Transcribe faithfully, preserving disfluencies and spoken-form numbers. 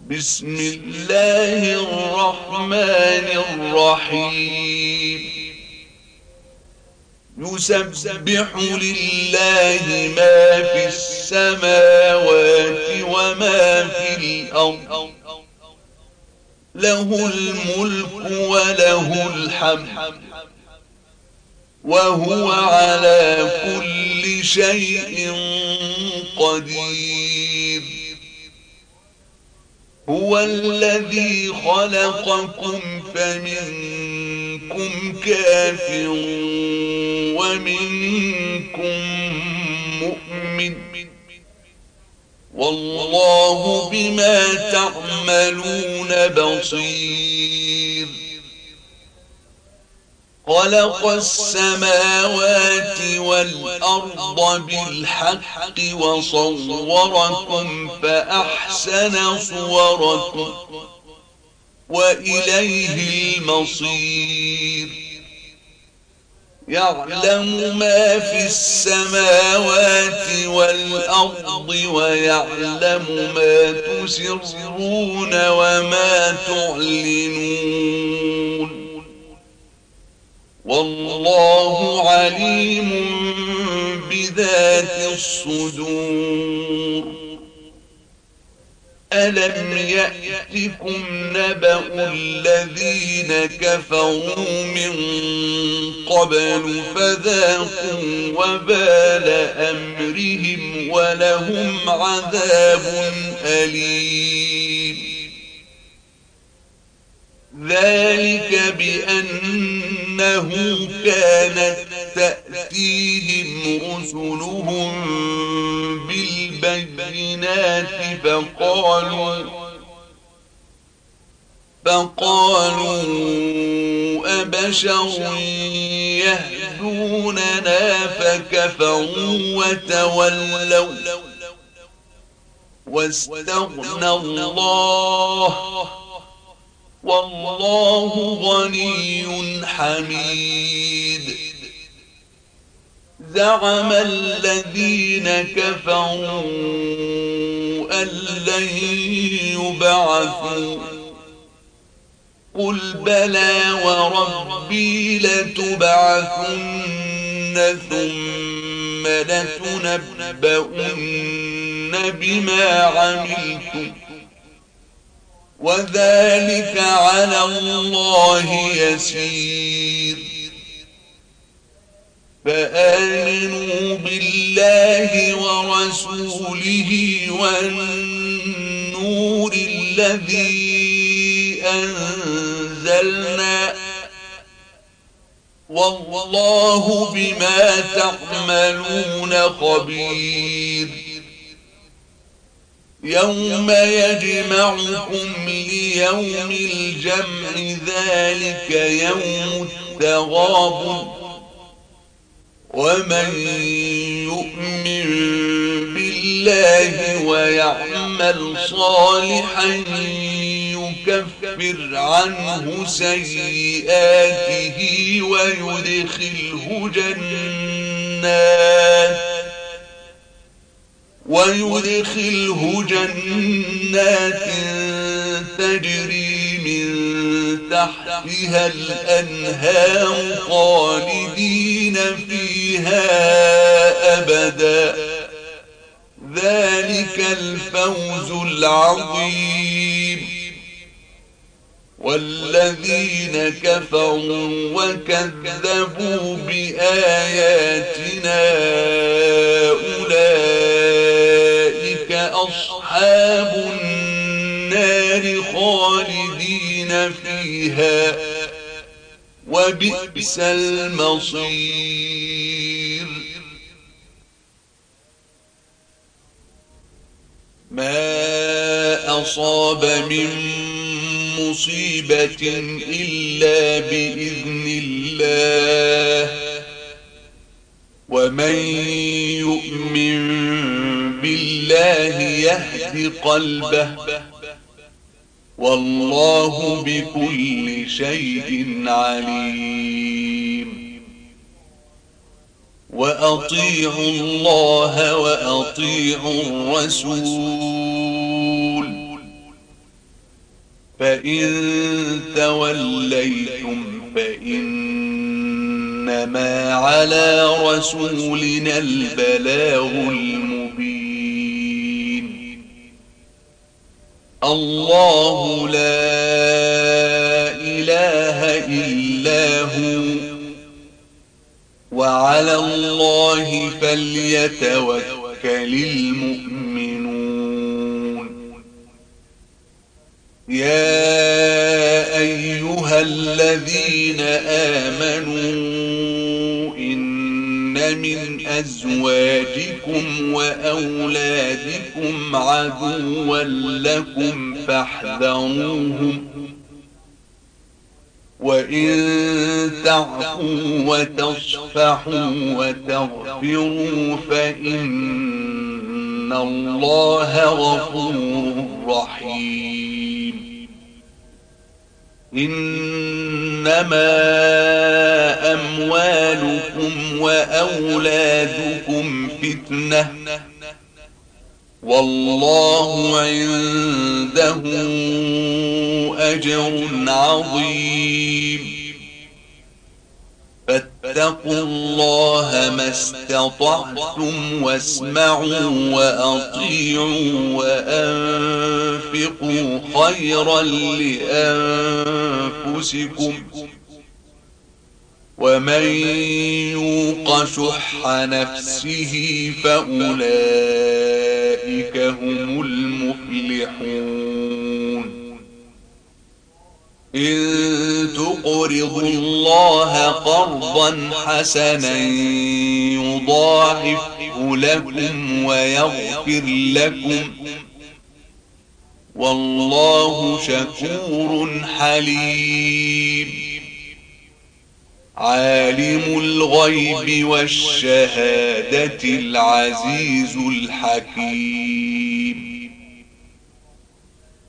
بسم الله الرحمن الرحيم يسبح لله ما في السماوات وما في الأرض له الملك وله الحمد وهو على كل شيء قدير هو الذي خلقكم فمنكم كافر ومنكم مؤمن والله بما تعملون بصير خلق السماوات والأرض بالحق وصوركم فأحسن صوركم وإليه المصير يعلم ما في السماوات والأرض ويعلم ما تسرون وما تعلنون والله عليم بذات الصدور ألم يأتكم نبأ الذين كفروا من قبل فذاقوا وبال أمرهم ولهم عذاب أليم ذلك بأنه كانت تأتيهم رسلهم بالبينات فقالوا فقالوا أبشر يهدوننا فكفروا وتولوا واستغنى الله والله غني حميد زعم الذين كفروا أن لن يبعثوا قل بلى وربي لتبعثن ثم لتنبؤن بما عملتم وذلك على الله يسير فآمنوا بالله ورسوله والنور الذي أنزلنا والله بما تعملون خبير يوم يجمعكم ليوم الجمع ذلك يوم التغابن ومن يؤمن بالله ويعمل صالحا يكفر عنه سيئاته ويدخله جنات ويدخله جنات تجري من تحتها الأنهار خالدين فيها أبدا ذلك الفوز العظيم والذين كفروا وكذبوا بآياتنا أولئك أصحاب النار خالدين فيها وبئس المصير ما أصاب من مصيبة إلا بإذن الله ومن يؤمن بالله يهد قلبه والله بكل شيء عليم وأطيعوا الله وأطيعوا الرسول فإن توليتم فإنما على رسولنا البلاغ المبين. الله لا إله إلا هو وعلى الله فليتوكل المؤمنون. يا أيها الذين آمنوا إن من أزواجكم وأولادكم عدوا لكم فاحذروهم، وإن تعفوا وتصفحوا وتغفروا فإن الله غفور رحيم. إنما أموالكم وأولادكم فتنة والله عنده أجر عظيم. فاتقوا الله ما استطعتم واسمعوا وأطيعوا وأنفقوا خيرا لأنفسكم ومن يوق شح نفسه فأولئك هم المفلحون. إن تقرضوا الله قرضا حسنا يضاعفه لكم ويغفر لكم والله شكور حليم. عالم الغيب والشهادة العزيز الحكيم.